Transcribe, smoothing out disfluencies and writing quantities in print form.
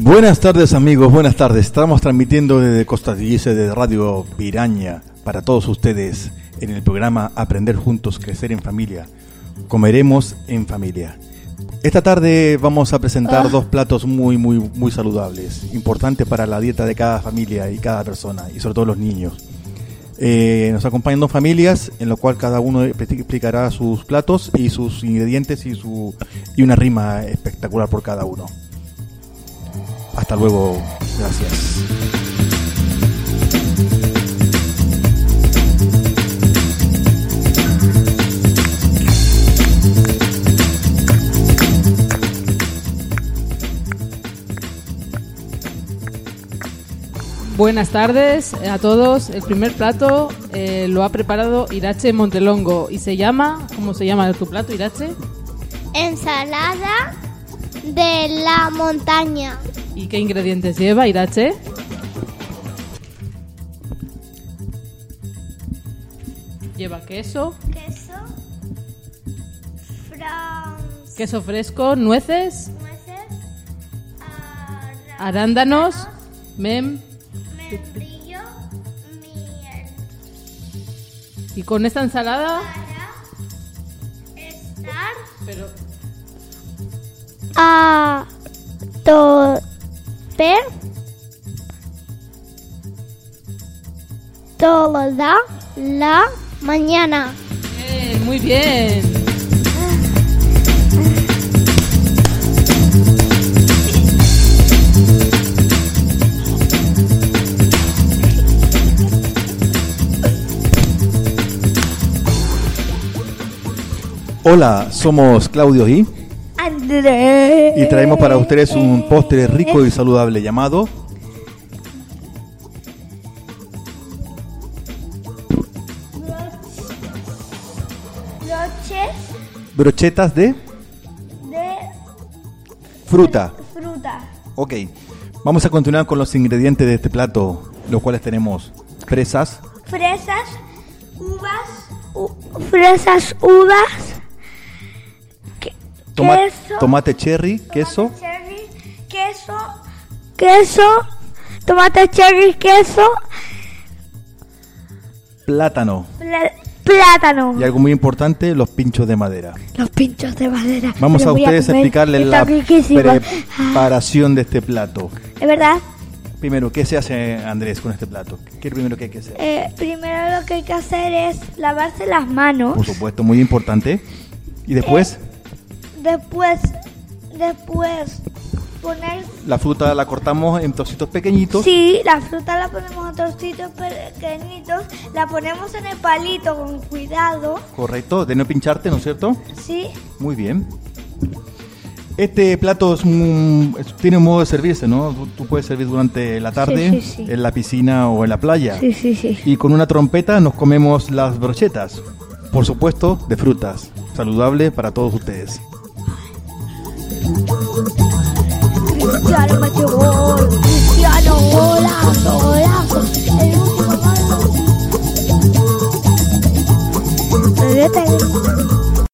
Buenas tardes amigos, buenas tardes. Estamos transmitiendo desde Costa Teguise de Radio Piraña para todos ustedes en el programa Aprender Juntos, Crecer en Familia. Comeremos en familia. Esta tarde vamos a presentar dos platos muy saludables, importantes para la dieta de cada familia y cada persona, y sobre todo los niños. Nos acompañan dos familias, en lo cual cada uno explicará sus platos y sus ingredientes y una rima espectacular por cada uno. Hasta luego, gracias. Buenas tardes a todos. El primer plato lo ha preparado Irache Montelongo y se llama... ¿Cómo se llama tu plato, Irache? Ensalada de la montaña. ¿Y qué ingredientes lleva, Irache? Lleva queso. Queso fresco, nueces. Arándanos. Membrillo, miel. Y con esta ensalada... Pero... a toper toda la mañana. Bien, muy bien. Hola, somos Claudio y Andrés. Y traemos para ustedes un postre rico y saludable llamado brochetas de fruta. Ok, vamos a continuar con los ingredientes de este plato, los cuales tenemos fresas, uvas, tomate cherry, queso, tomate cherry, queso, plátano. Plátano. Y algo muy importante, los pinchos de madera. Vamos a ustedes a explicarles la riquísimo. preparación de este plato. ¿Es verdad? Primero, ¿qué se hace, Andrés, con este plato? ¿Qué es lo primero que hay que hacer? Primero lo que hay que hacer es lavarse las manos. Por supuesto, muy importante. ¿Y después? Después poner... La fruta la cortamos en trocitos pequeñitos. Sí, la fruta la ponemos en trocitos pequeñitos. La ponemos en el palito con cuidado. Correcto, de no pincharte, ¿no es cierto? Sí. Muy bien. Este plato tiene un modo de servirse, ¿no? Tú puedes servir durante la tarde, sí. en la piscina o en la playa. Sí. Y con una trompeta nos comemos las brochetas. Por supuesto, de frutas. Saludable para todos ustedes. Cristiano metió gol. Cristiano, golazo. El último gol.